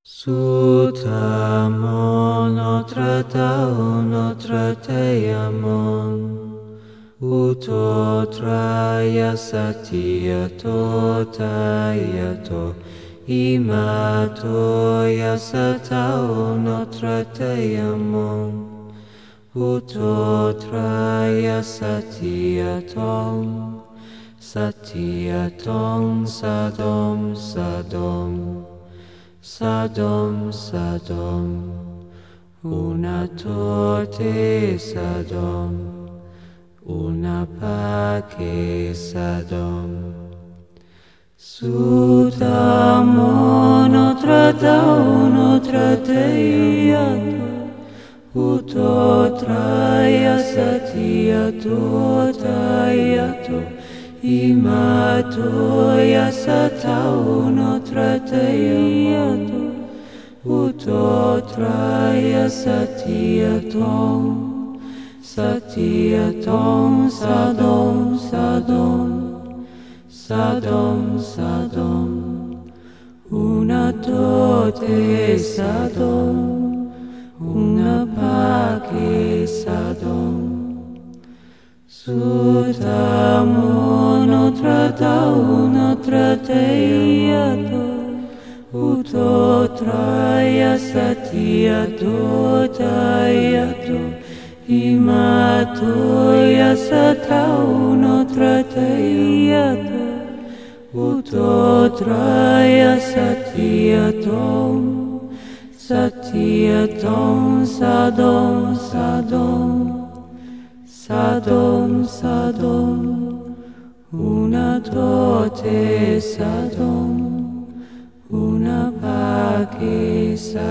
Sutamon otrataon otrateyamon utotraya satyato tayato imato yasataon otrateyamon utotraya satyaton satyaton sadom sadom Sadom, Sadom, una torte Sadom, una pace Sadom. Sutamon otrataon otrateyato, utotraya satyato tayato, imato yasataon otrateyato, utotraya satyaton, satyaton sadom, sadom, sadom, sadom, una tote sadom, una pace sadom. Sutamon otrataon otrateyato, utotraya satyato tayato, imato yasataon otrateyato, utotraya satyaton, satyaton sadom, sadom, Sadom, Sadom, una tote Sadom, una pace Sadom.